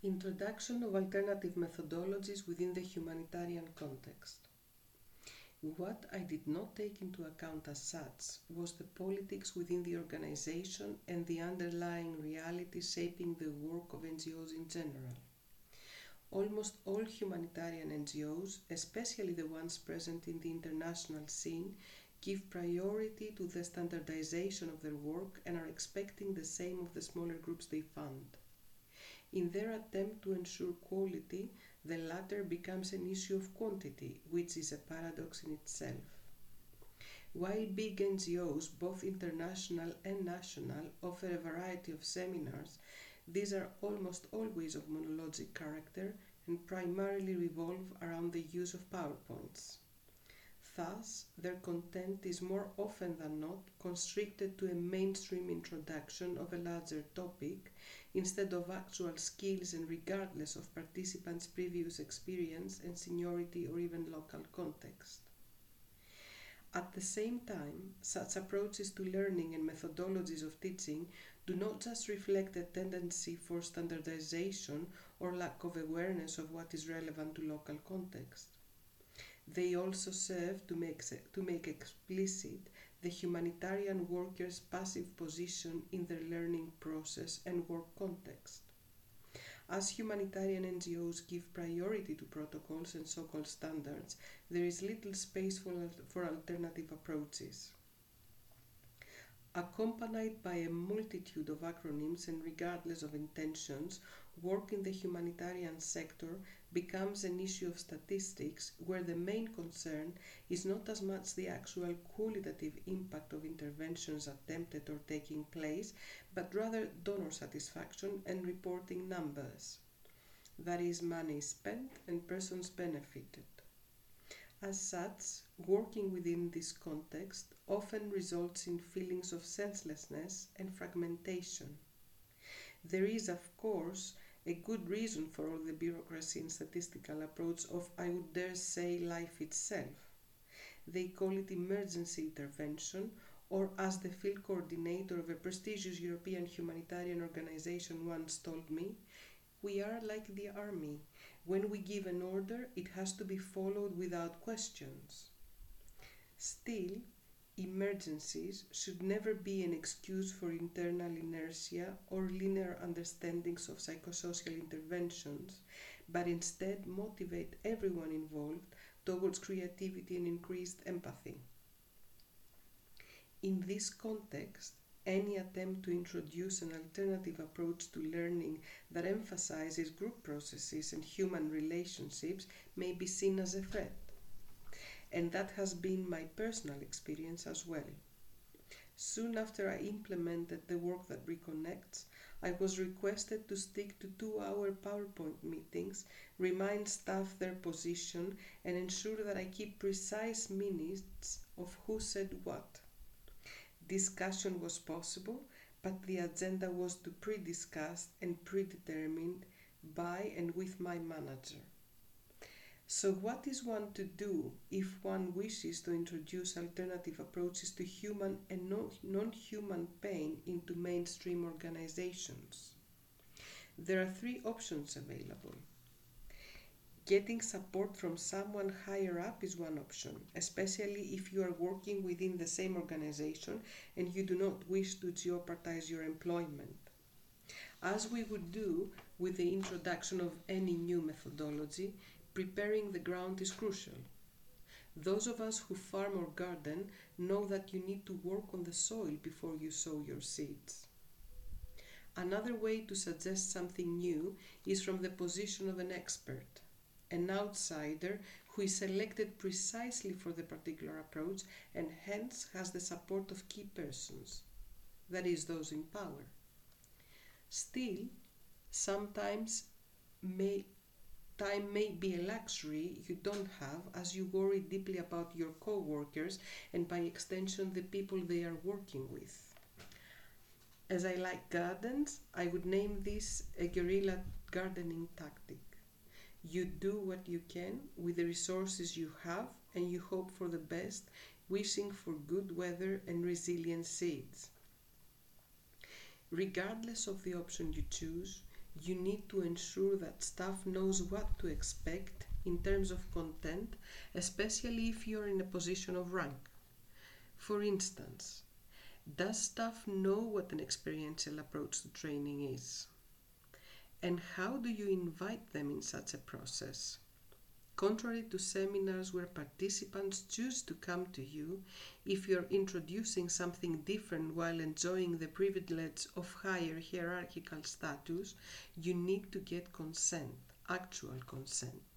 Introduction of alternative methodologies within the humanitarian context. What I did not take into account as such was the politics within the organization and the underlying reality shaping the work of NGOs in general. Almost all humanitarian NGOs, especially the ones present in the international scene, give priority to the standardization of their work and are expecting the same of the smaller groups they fund. In their attempt to ensure quality, the latter becomes an issue of quantity, which is a paradox in itself. While big NGOs, both international and national, offer a variety of seminars, these are almost always of monologic character and primarily revolve around the use of PowerPoints. Thus, their content is more often than not constricted to a mainstream introduction of a larger topic instead of actual skills and regardless of participants' previous experience and seniority or even local context. At the same time, such approaches to learning and methodologies of teaching do not just reflect a tendency for standardization or lack of awareness of what is relevant to local context. They also serve to make explicit the humanitarian workers' passive position in their learning process and work context. As humanitarian NGOs give priority to protocols and so-called standards, there is little space for alternative approaches. Accompanied by a multitude of acronyms and regardless of intentions, work in the humanitarian sector becomes an issue of statistics where the main concern is not as much the actual qualitative impact of interventions attempted or taking place, but rather donor satisfaction and reporting numbers. That is, money spent and persons benefited. As such, working within this context often results in feelings of senselessness and fragmentation. There is, of course, a good reason for all the bureaucracy and statistical approach of, I would dare say, life itself. They call it emergency intervention, or as the field coordinator of a prestigious European humanitarian organization once told me, we are like the army. When we give an order, it has to be followed without questions. Still, emergencies should never be an excuse for internal inertia or linear understandings of psychosocial interventions, but instead motivate everyone involved towards creativity and increased empathy. In this context, any attempt to introduce an alternative approach to learning that emphasizes group processes and human relationships may be seen as a threat. And that has been my personal experience as well. Soon after I implemented the work that reconnects, I was requested to stick to 2-hour PowerPoint meetings, remind staff their position, and ensure that I keep precise minutes of who said what. Discussion was possible, but the agenda was to pre-discussed and predetermined by and with my manager. So what is one to do if one wishes to introduce alternative approaches to human and non-human pain into mainstream organizations? There are 3 options available. Getting support from someone higher up is one option, especially if you are working within the same organization and you do not wish to jeopardize your employment. As we would do with the introduction of any new methodology, preparing the ground is crucial. Those of us who farm or garden know that you need to work on the soil before you sow your seeds. Another way to suggest something new is from the position of an expert, an outsider who is selected precisely for the particular approach and hence has the support of key persons, that is, those in power. Still, sometimes time may be a luxury you don't have as you worry deeply about your co-workers and by extension the people they are working with. As I like gardens, I would name this a guerrilla gardening tactic. You do what you can with the resources you have and you hope for the best, wishing for good weather and resilient seeds. Regardless of the option you choose, You need to ensure that staff knows what to expect in terms of content, especially if you're in a position of rank. For instance, does staff know what an experiential approach to training is? And how do you invite them in such a process? Contrary to seminars where participants choose to come to you, if you're introducing something different while enjoying the privilege of higher hierarchical status, you need to get consent, actual consent.